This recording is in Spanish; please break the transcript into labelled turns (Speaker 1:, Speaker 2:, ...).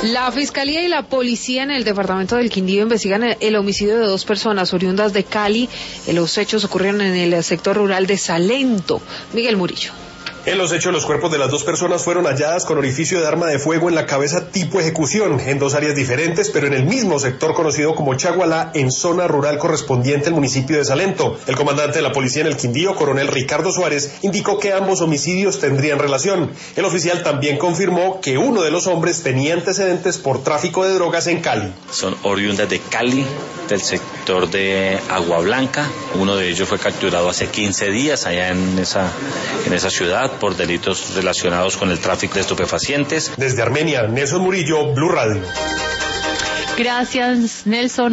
Speaker 1: La Fiscalía y la Policía en el departamento del Quindío investigan el homicidio de 2 personas oriundas de Cali. Los hechos ocurrieron en el sector rural de Salento. Miguel Murillo.
Speaker 2: En los hechos, los cuerpos de las 2 personas fueron halladas con orificio de arma de fuego en la cabeza tipo ejecución, en 2 áreas diferentes, pero en el mismo sector conocido como Chagualá, en zona rural correspondiente al municipio de Salento. El comandante de la policía en el Quindío, coronel Ricardo Suárez, indicó que ambos homicidios tendrían relación. El oficial también confirmó que uno de los hombres tenía antecedentes por tráfico de drogas en Cali.
Speaker 3: Son oriundas de Cali, del sector de Agua Blanca. Uno de ellos fue capturado hace 15 días allá en esa ciudad por delitos relacionados con el tráfico de estupefacientes.
Speaker 2: Desde Armenia, Nelson Murillo, Blue Radio.
Speaker 4: Gracias, Nelson.